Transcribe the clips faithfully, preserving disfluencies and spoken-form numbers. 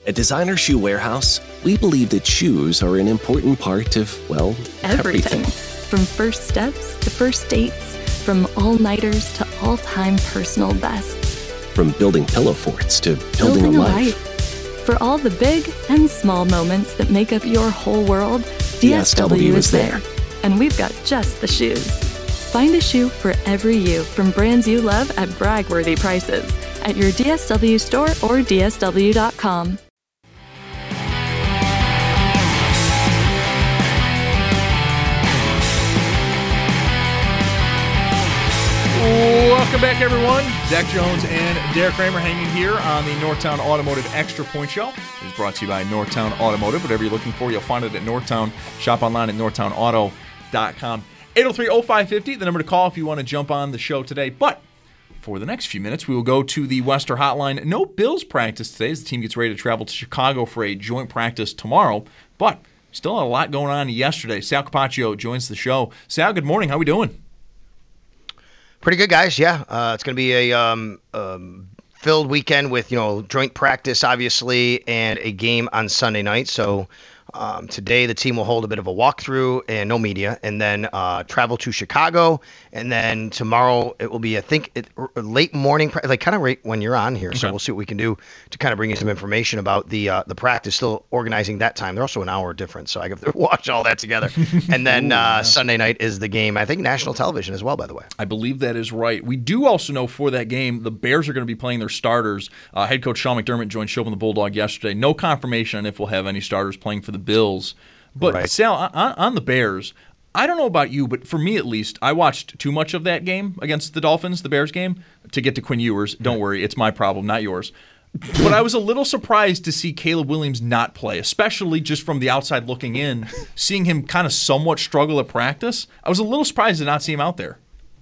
At Designer Shoe Warehouse, we believe that shoes are an important part of, well, everything. Everything. From first steps to first dates, from all-nighters to all-time personal bests. From building pillow forts to building, Building a a life. life. For all the big and small moments that make up your whole world, D S W is there. And we've got just the shoes. Find a shoe for every you from brands you love at brag-worthy prices at your D S W store or D S W dot com. Welcome back, everyone. Zach Jones and Derek Kramer hanging here on the Northtown Automotive Extra Point Show. It is brought to you by Northtown Automotive. Whatever you're looking for, you'll find it at Northtown. Shop online at northtown auto dot com. eight oh three oh five five oh, the number to call if you want to jump on the show today. But for the next few minutes, we will go to the Wester Hotline. No Bills practice today as the team gets ready to travel to Chicago for a joint practice tomorrow. But still a lot going on yesterday. Sal Capaccio joins the show. Sal, good morning. How we doing? Pretty good, guys. Yeah, uh, it's going to be a um, um, filled weekend with, you know, joint practice, obviously, and a game on Sunday night. So um, today the team will hold a bit of a walkthrough and no media, and then uh, travel to Chicago. And then tomorrow it will be, I think, it, late morning, like kind of right when you're on here. So Okay. we'll see what we can do to kind of bring you some information about the uh, the practice. Still organizing that time. They're also an hour difference, so I have to watch all that together. And then Ooh, uh, yeah. Sunday night is the game. I think national television as well, by the way. I believe that is right. We do also know for that game, the Bears are going to be playing their starters. Uh, head coach Sean McDermott joined Show on the Bulldog yesterday. No confirmation on if we'll have any starters playing for the Bills. But, Right. Sal, on, on the Bears, I don't know about you, but for me at least, I watched too much of that game against the Dolphins, the Bears game, to get to Quinn Ewers. Don't worry, it's my problem, not yours. But I was a little surprised to see Caleb Williams not play, especially just from the outside looking in, seeing him kind of somewhat struggle at practice. I was a little surprised to not see him out there.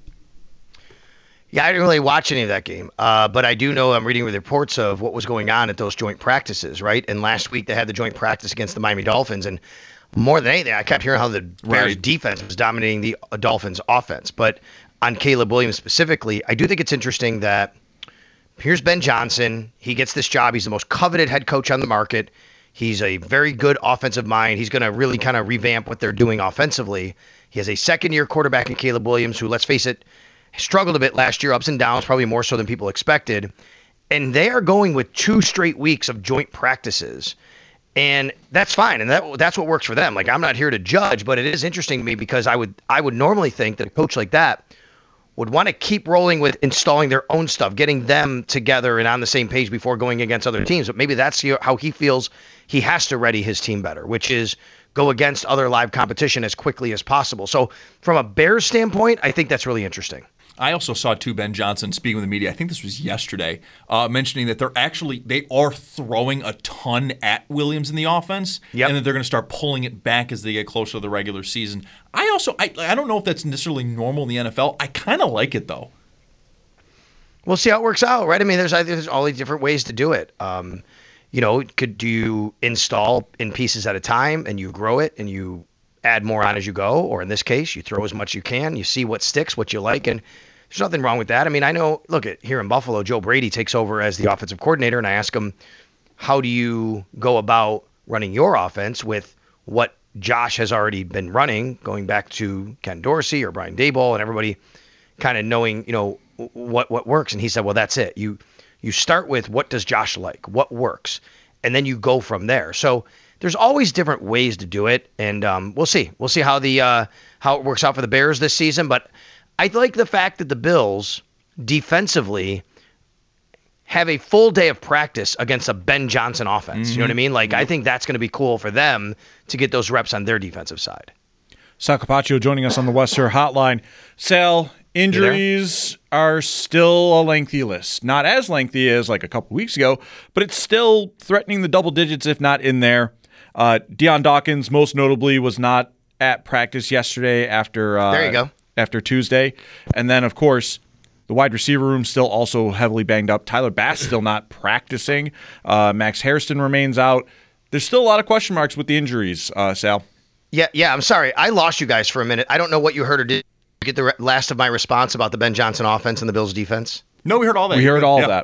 Yeah, I didn't really watch any of that game, uh, but I do know I'm reading the reports of what was going on at those joint practices, right? And last week they had the joint practice against the Miami Dolphins, and more than anything, I kept hearing how the Bears' Right. defense was dominating the Dolphins' offense. But on Caleb Williams specifically, I do think it's interesting that here's Ben Johnson. He gets this job. He's the most coveted head coach on the market. He's a very good offensive mind. He's going to really kind of revamp what they're doing offensively. He has a second-year quarterback in Caleb Williams who, let's face it, struggled a bit last year, ups and downs, probably more so than people expected. And they are going with two straight weeks of joint practices. And that's fine. And that that's what works for them. Like, I'm not here to judge, but it is interesting to me because I would I would normally think that a coach like that would want to keep rolling with installing their own stuff, getting them together and on the same page before going against other teams. But maybe that's how he feels he has to ready his team better, which is go against other live competition as quickly as possible. So from a Bears standpoint, I think that's really interesting. I also saw, too, Ben Johnson speaking with the media, I think this was yesterday, uh, mentioning that they're actually, they are throwing a ton at Williams in the offense, Yep. and that they're going to start pulling it back as they get closer to the regular season. I also, I, I don't know if that's necessarily normal in the N F L. I kind of like it, though. We'll see how it works out, right? I mean, there's there's all these different ways to do it. Um, you know, could do you install in pieces at a time and you grow it and you add more on as you go, or in this case, you throw as much as you can, you see what sticks, what you like, and there's nothing wrong with that. I mean, I know, look, at here in Buffalo, Joe Brady takes over as the offensive coordinator, and I ask him, how do you go about running your offense with what Josh has already been running, going back to Ken Dorsey or Brian Daboll and everybody kind of knowing, you know, what what works? And he said, well, that's it. You you start with what does Josh like, what works, and then you go from there. So there's always different ways to do it, and um, we'll see. We'll see how the uh, how it works out for the Bears this season. But I like the fact that the Bills defensively have a full day of practice against a Ben Johnson offense. Mm-hmm. You know what I mean? Like, yep. I think that's going to be cool for them to get those reps on their defensive side. Sal Capaccio joining us on the Wester Hotline. Sal, injuries are still a lengthy list. Not as lengthy as like a couple weeks ago, but it's still threatening the double digits, if not in there. Uh, Deion Dawkins, most notably, was not at practice yesterday after uh, there you go. after Tuesday. And then, of course, the wide receiver room still also heavily banged up. Tyler Bass still not practicing. Uh, Max Hairston remains out. There's still a lot of question marks with the injuries, uh, Sal. Yeah, yeah. I'm sorry. I lost you guys for a minute. I don't know what you heard or did you get the re- last of my response about the Ben Johnson offense and the Bills defense? No, we heard all that. We heard all yeah. of that.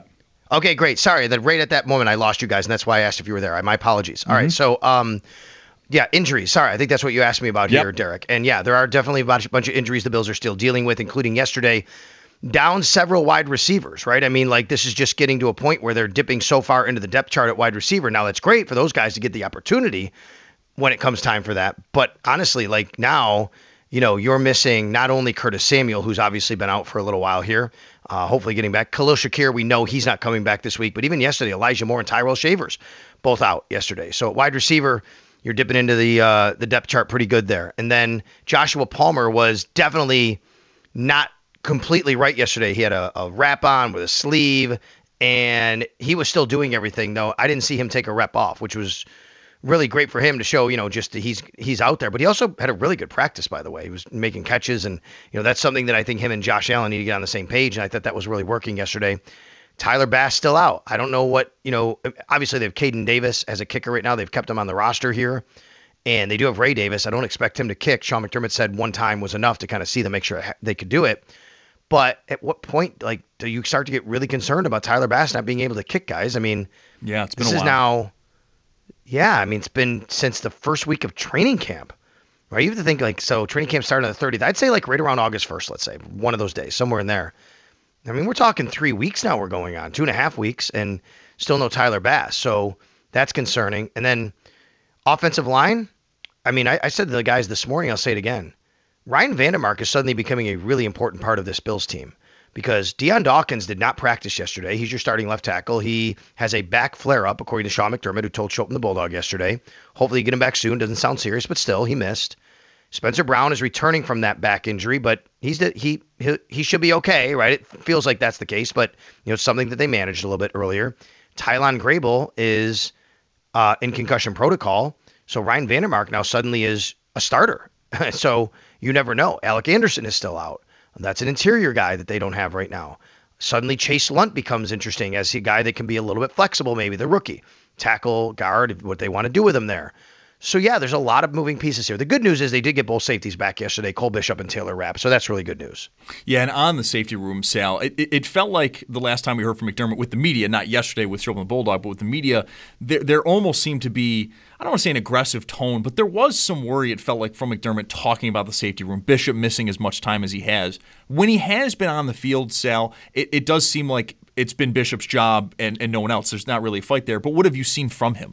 Okay, great. Sorry, that right at that moment I lost you guys, and that's why I asked if you were there. My apologies. All mm-hmm. right, so um, yeah, injuries. Sorry, I think that's what you asked me about yep. here, Derek. And yeah, there are definitely a bunch, bunch of injuries the Bills are still dealing with, including yesterday, down several wide receivers, right? I mean, like this is just getting to a point where they're dipping so far into the depth chart at wide receiver. Now, that's great for those guys to get the opportunity when it comes time for that. But honestly, like now, you know, you're missing not only Curtis Samuel, who's obviously been out for a little while here, uh, hopefully getting back. Khalil Shakir, we know he's not coming back this week, but even yesterday, Elijah Moore and Tyrell Shavers, both out yesterday. So at wide receiver, you're dipping into the uh, the depth chart pretty good there. And then Joshua Palmer was definitely not completely right yesterday. He had a, a wrap on with a sleeve, and he was still doing everything, though. I didn't see him take a rep off, which was really great for him to show, you know, just that he's he's out there. But he also had a really good practice, by the way. He was making catches, and, you know, that's something that I think him and Josh Allen need to get on the same page, and I thought that was really working yesterday. Tyler Bass still out. I don't know what, you know, obviously they have Caden Davis as a kicker right now. They've kept him on the roster here, and they do have Ray Davis. I don't expect him to kick. Sean McDermott said one time was enough to kind of see them, make sure they could do it. But at what point, like, do you start to get really concerned about Tyler Bass not being able to kick guys? I mean, yeah, it's been this a while. is now, yeah, I mean, it's been since the first week of training camp, right? You have to think, like, so training camp started on the thirtieth. I'd say, like, right around August first, let's say, one of those days, somewhere in there. I mean, we're talking three weeks now we're going on, two and a half weeks, and still no Tyler Bass. So that's concerning. And then offensive line, I mean, I, I said to the guys this morning, I'll say it again. Ryan Vandermark is suddenly becoming a really important part of this Bills team because Deion Dawkins did not practice yesterday. He's your starting left tackle. He has a back flare-up, according to Sean McDermott, who told Chopin the Bulldog yesterday. Hopefully, get him back soon. Doesn't sound serious, but still, he missed. Spencer Brown is returning from that back injury, but he's the, he, he he should be okay, right? It feels like that's the case, but you know, it's something that they managed a little bit earlier. Tylon Grable is uh, in concussion protocol, so Ryan Vandermark now suddenly is a starter. So you never know. Alec Anderson is still out. That's an interior guy that they don't have right now. Suddenly Chase Lunt becomes interesting as a guy that can be a little bit flexible, maybe the rookie. Tackle, guard, what they want to do with him there. So, yeah, there's a lot of moving pieces here. The good news is they did get both safeties back yesterday, Cole Bishop and Taylor Rapp. So that's really good news. Yeah, and on the safety room, Sal, it, it felt like the last time we heard from McDermott with the media, not yesterday with Chopin the Bulldog, but with the media, there, there almost seemed to be, I don't want to say an aggressive tone, but there was some worry, it felt like, from McDermott talking about the safety room, Bishop missing as much time as he has. When he has been on the field, Sal, it, it does seem like it's been Bishop's job and, and no one else. There's not really a fight there. But what have you seen from him?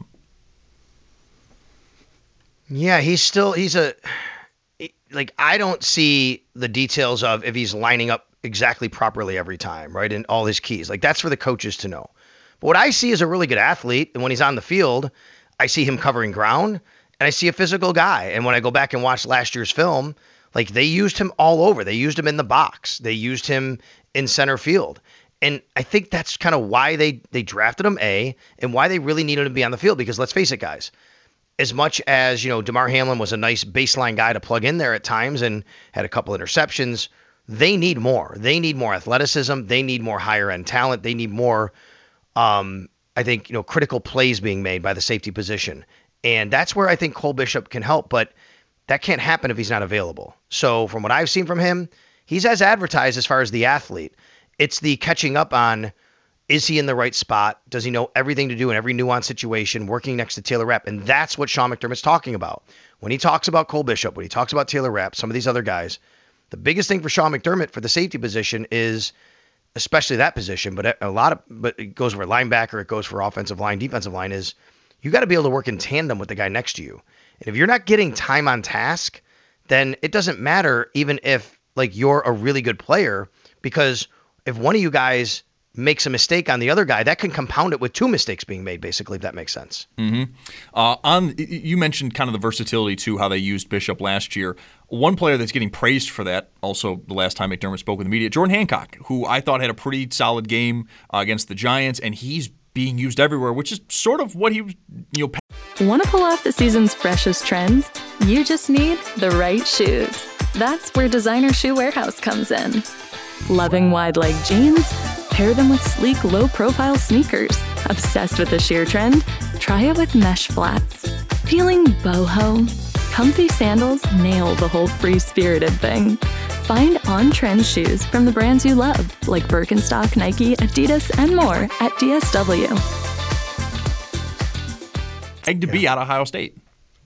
Yeah, he's still, he's a, like, I don't see the details of if he's lining up exactly properly every time, right? And all his keys. Like, that's for the coaches to know. But what I see is a really good athlete. And when he's on the field, I see him covering ground and I see a physical guy. And when I go back and watch last year's film, like, they used him all over. They used him in the box. They used him in center field. And I think that's kind of why they, they drafted him, A, and why they really needed him to be on the field. Because let's face it, guys. As much as, you know, DeMar Hamlin was a nice baseline guy to plug in there at times and had a couple interceptions, they need more. They need more athleticism. They need more higher-end talent. They need more, um, I think, you know, critical plays being made by the safety position. And that's where I think Cole Bishop can help, but that can't happen if he's not available. So from what I've seen from him, he's as advertised as far as the athlete. It's the catching up on, is he in the right spot? Does he know everything to do in every nuanced situation, working next to Taylor Rapp? And that's what Sean McDermott's talking about. When he talks about Cole Bishop, when he talks about Taylor Rapp, some of these other guys, the biggest thing for Sean McDermott for the safety position is, especially that position, but a lot of, but it goes for linebacker, it goes for offensive line, defensive line, is you got to be able to work in tandem with the guy next to you. And if you're not getting time on task, then it doesn't matter even if, like, you're a really good player, because if one of you guys makes a mistake on the other guy, that can compound it with two mistakes being made, basically, if that makes sense. Mm-hmm. Uh, on you mentioned kind of the versatility, too, how they used Bishop last year. One player that's getting praised for that, also the last time McDermott spoke with the media, Jordan Hancock, who I thought had a pretty solid game uh, against the Giants, and he's being used everywhere, which is sort of what he was, you know. Want to pull off the season's freshest trends? You just need the right shoes. That's where Designer Shoe Warehouse comes in. Loving wide leg jeans? Pair them with sleek, low-profile sneakers. Obsessed with the sheer trend? Try it with mesh flats. Feeling boho? Comfy sandals nail the whole free-spirited thing. Find on-trend shoes from the brands you love, like Birkenstock, Nike, Adidas, and more at D S W. Egg to be out of Ohio State.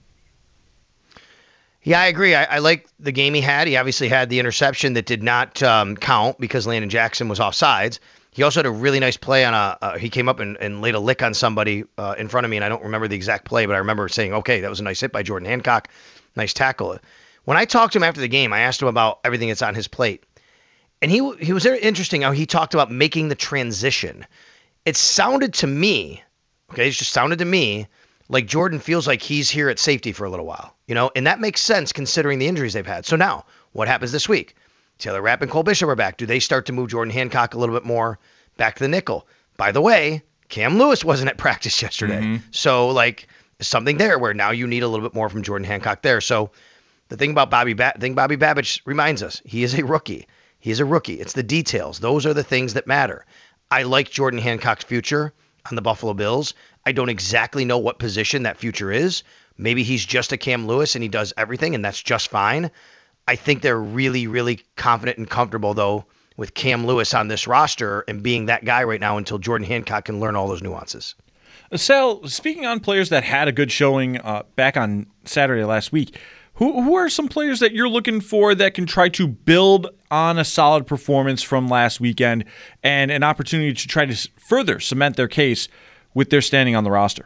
Yeah, I agree. I, I like the game he had. He obviously had the interception that did not um, count because Landon Jackson was offsides. He also had a really nice play on a. Uh, he came up and, and laid a lick on somebody uh, in front of me, and I don't remember the exact play, but I remember saying, "Okay, that was a nice hit by Jordan Hancock, nice tackle." When I talked to him after the game, I asked him about everything that's on his plate, and he he was very interesting how he talked about making the transition. It sounded to me, okay, it just sounded to me like Jordan feels like he's here at safety for a little while, you know, and that makes sense considering the injuries they've had. So now, what happens this week? Taylor Rapp and Cole Bishop are back. Do they start to move Jordan Hancock a little bit more back to the nickel? By the way, Cam Lewis wasn't at practice yesterday. Mm-hmm. So, like, something there where now you need a little bit more from Jordan Hancock there. So, the thing about Bobby ba- thing Bobby Babich reminds us, he is a rookie. He is a rookie. It's the details. Those are the things that matter. I like Jordan Hancock's future on the Buffalo Bills. I don't exactly know what position that future is. Maybe he's just a Cam Lewis and he does everything, and that's just fine. I think they're really, really confident and comfortable, though, with Cam Lewis on this roster and being that guy right now until Jordan Hancock can learn all those nuances. Sal, speaking on players that had a good showing uh, back on Saturday last week, who who are some players that you're looking for that can try to build on a solid performance from last weekend and an opportunity to try to further cement their case with their standing on the roster?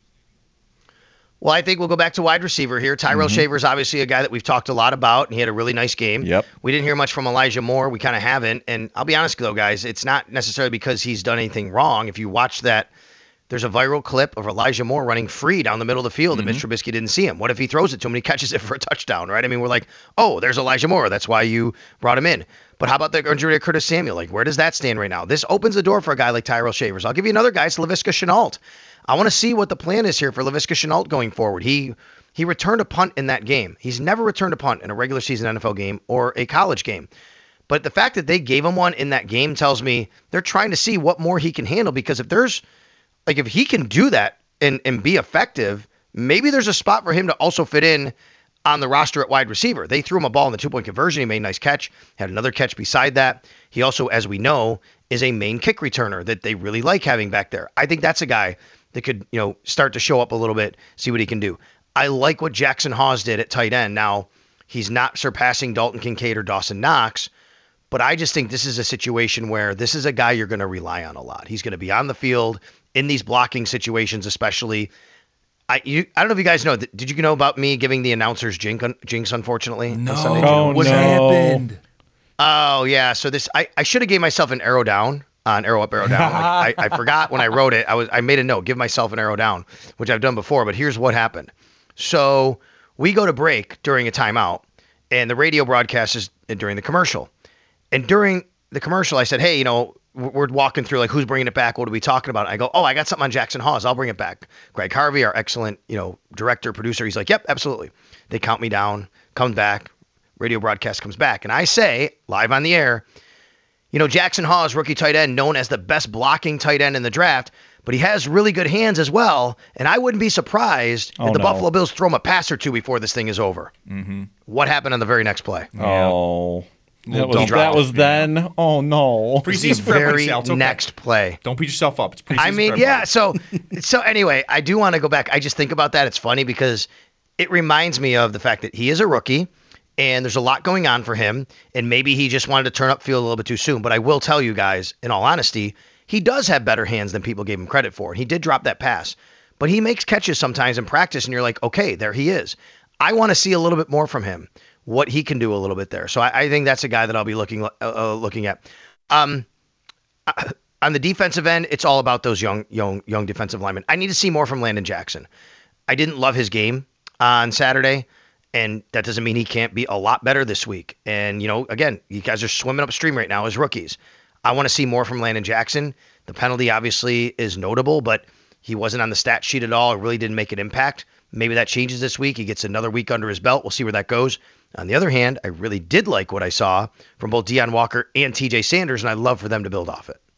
Well, I think we'll go back to wide receiver here. Tyrell mm-hmm. Shaver is obviously a guy that we've talked a lot about, and he had a really nice game. Yep. We didn't hear much from Elijah Moore. We kind of haven't. And I'll be honest, though, guys, it's not necessarily because he's done anything wrong. If you watch that, there's a viral clip of Elijah Moore running free down the middle of the field, mm-hmm. and Mitch Trubisky didn't see him. What if he throws it to him and he catches it for a touchdown, right? I mean, we're like, oh, there's Elijah Moore. That's why you brought him in. But how about the injury to Curtis Samuel? Like, where does that stand right now? This opens the door for a guy like Tyrell Shavers. I'll give you another guy. It's Laviska Shenault. I want to see what the plan is here for Laviska Shenault going forward. He he returned a punt in that game. He's never returned a punt in a regular season N F L game or a college game. But the fact that they gave him one in that game tells me they're trying to see what more he can handle, because if there's like if he can do that and, and be effective, maybe there's a spot for him to also fit in on the roster at wide receiver. They threw him a ball in the two-point conversion. He made a nice catch, had another catch beside that. He also, as we know, is a main kick returner that they really like having back there. I think that's a guy that could, you know, start to show up a little bit, see what he can do. I like what Jackson Hawes did at tight end. Now, he's not surpassing Dalton Kincaid or Dawson Knox, but I just think this is a situation where this is a guy you're going to rely on a lot. He's going to be on the field in these blocking situations, especially. I you, I don't know if you guys know. Did you know about me giving the announcers jinx, jinx unfortunately? No. Oh, what no. happened? Oh, yeah. So this, I, I should have gave myself an arrow down, uh, an arrow up, arrow down. Like, I, I forgot when I wrote it. I was I made a note, give myself an arrow down, which I've done before. But here's what happened. So we go to break during a timeout, and the radio broadcast is during the commercial. And during the commercial, I said, hey, you know, we're walking through, like, who's bringing it back? What are we talking about? I go, oh, I got something on Jackson Hawes. I'll bring it back. Greg Harvey, our excellent, you know, director, producer, he's like, yep, absolutely. They count me down, come back, radio broadcast comes back. And I say, live on the air, you know, Jackson Hawes, rookie tight end, known as the best blocking tight end in the draft, but he has really good hands as well. And I wouldn't be surprised oh, if the no. Buffalo Bills throw him a pass or two before this thing is over. Mm-hmm. What happened on the very next play? Oh. That was, Don't drop that it. was then. Oh, no. Preseason the for everybody, very Sal. It's okay. next play. Don't beat yourself up. It's preseason I mean, for yeah. everybody. So, so anyway, I do want to go back. I just think about that. It's funny because it reminds me of the fact that he is a rookie and there's a lot going on for him. And maybe he just wanted to turn up field a little bit too soon. But I will tell you guys, in all honesty, he does have better hands than people gave him credit for. He did drop that pass, but he makes catches sometimes in practice. And you're like, okay, there he is. I want to see a little bit more from him, what he can do a little bit there. So I, I think that's a guy that I'll be looking uh, looking at. Um, on the defensive end, it's all about those young, young, young defensive linemen. I need to see more from Landon Jackson. I didn't love his game on Saturday, and that doesn't mean he can't be a lot better this week. And, you know, again, you guys are swimming upstream right now as rookies. I want to see more from Landon Jackson. The penalty obviously is notable, but he wasn't on the stat sheet at all. It really didn't make an impact. Maybe that changes this week. He gets another week under his belt. We'll see where that goes. On the other hand, I really did like what I saw from both Deion Walker and T J Sanders, and I'd love for them to build off it.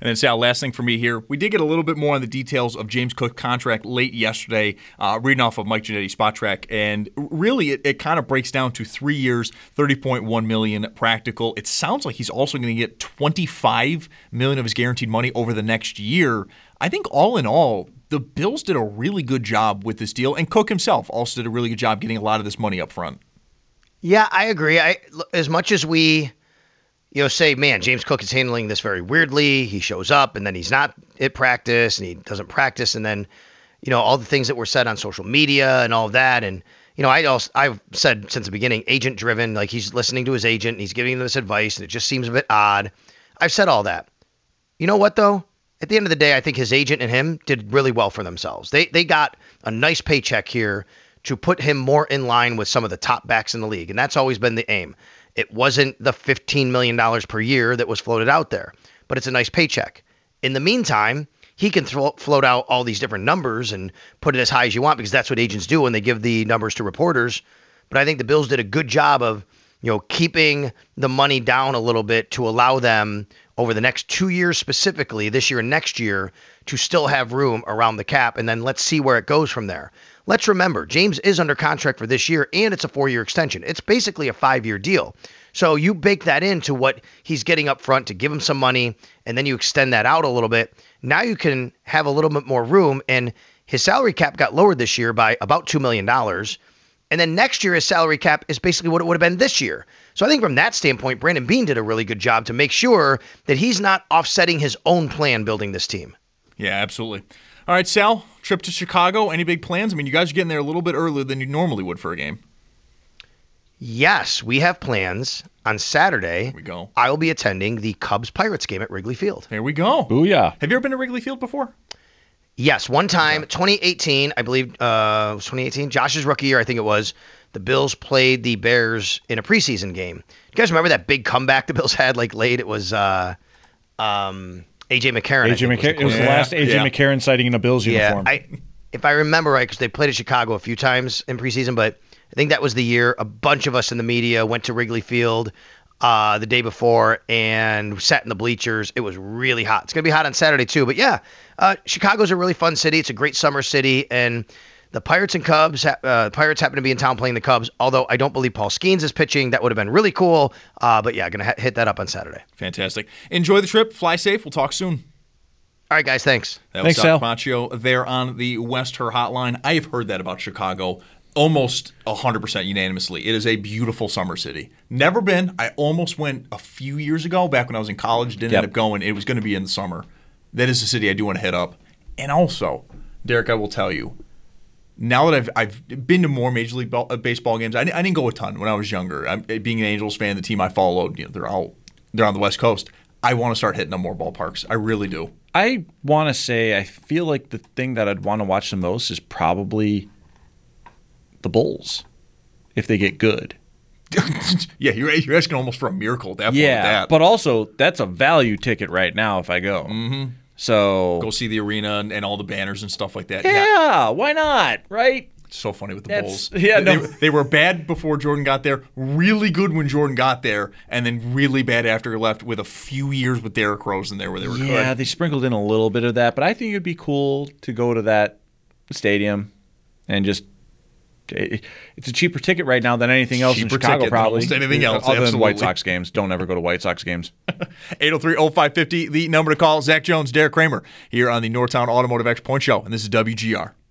And then, Sal, last thing for me here. We did get a little bit more on the details of James Cook's contract late yesterday, uh, reading off of Mike Ginnetti Spot Track. And really, it, it kind of breaks down to three years, thirty point one million dollars practical. It sounds like he's also going to get twenty-five million dollars of his guaranteed money over the next year. I think all in all, the Bills did a really good job with this deal. And Cook himself also did a really good job getting a lot of this money up front. Yeah, I agree. I, as much as we, you know, say, man, James Cook is handling this very weirdly. He shows up and then he's not at practice and he doesn't practice. And then, you know, all the things that were said on social media and all of that. And, you know, I also, I've said since the beginning, agent driven, like he's listening to his agent and he's giving him this advice and it just seems a bit odd. I've said all that. You know what, though? At the end of the day, I think his agent and him did really well for themselves. They they got a nice paycheck here to put him more in line with some of the top backs in the league. And that's always been the aim. It wasn't the fifteen million dollars per year that was floated out there, but it's a nice paycheck. In the meantime, he can throw, float out all these different numbers and put it as high as you want because that's what agents do when they give the numbers to reporters. But I think the Bills did a good job of, you know, keeping the money down a little bit to allow them over the next two years specifically, this year and next year, to still have room around the cap. And then let's see where it goes from there. Let's remember, James is under contract for this year, and it's a four-year extension. It's basically a five-year deal. So you bake that into what he's getting up front to give him some money, and then you extend that out a little bit. Now you can have a little bit more room, and his salary cap got lowered this year by about two million dollars. And then next year, his salary cap is basically what it would have been this year. So I think from that standpoint, Brandon Beane did a really good job to make sure that he's not offsetting his own plan building this team. Yeah, absolutely. All right, Sal, trip to Chicago. Any big plans? I mean, you guys are getting there a little bit earlier than you normally would for a game. Yes, we have plans. On Saturday, Here we go. I will be attending the Cubs-Pirates game at Wrigley Field. There we go. Booyah. Have you ever been to Wrigley Field before? Yes, one time, twenty eighteen, I believe, uh, it was twenty eighteen, Josh's rookie year, I think it was, the Bills played the Bears in a preseason game. You guys remember that big comeback the Bills had, like, late? It was uh, um, A J McCarron. A J McCarron. It was the last A J Yeah. McCarron sighting in a Bills Yeah, uniform. I, if I remember right, because they played at Chicago a few times in preseason, but I think that was the year a bunch of us in the media went to Wrigley Field uh, the day before and sat in the bleachers. It was really hot. It's going to be hot on Saturday too. But yeah, uh, Chicago's a really fun city. It's a great summer city. And the Pirates and Cubs, uh, Pirates happen to be in town playing the Cubs, although I don't believe Paul Skeens is pitching. That would have been really cool. Uh, but yeah, going to ha- hit that up on Saturday. Fantastic. Enjoy the trip. Fly safe. We'll talk soon. All right, guys. Thanks. That Thanks, was Sal Sal. Capaccio there on the West Her Hotline. I have heard that about Chicago almost one hundred percent unanimously. It is a beautiful summer city. Never been. I almost went a few years ago, back when I was in college. Didn't Yep. end up going. It was going to be in the summer. That is a city I do want to hit up. And also, Derek, I will tell you, now that I've I've been to more Major League ball, uh, Baseball games, I, I didn't go a ton when I was younger. I'm, being an Angels fan, the team I followed, you know, they're all they're on the West Coast. I want to start hitting up more ballparks. I really do. I want to say I feel like the thing that I'd want to watch the most is probably the Bulls, if they get good. yeah, you're you're asking almost for a miracle at that point. Yeah, with that. but also that's a value ticket right now if I go. Mm-hmm. So Go see the arena and, and all the banners and stuff like that. yeah, why not? Right? It's so funny with the That's- Bulls. yeah, they, no. they were bad before Jordan got there, really good when Jordan got there, and then really bad after he left with a few years with Derrick Rose in there where they were Yeah, good. they sprinkled in a little bit of that, but I think it'd be cool to go to that stadium and just. it- It's a cheaper ticket right now than anything else Cheaper in Chicago, ticket than probably. almost anything else, other than White absolutely. Sox games. Don't ever go to White Sox games. eight oh three oh five five oh, the number to call. Zach Jones, Derek Kramer here on the Northtown Automotive Extra Point Show, and this is W G R.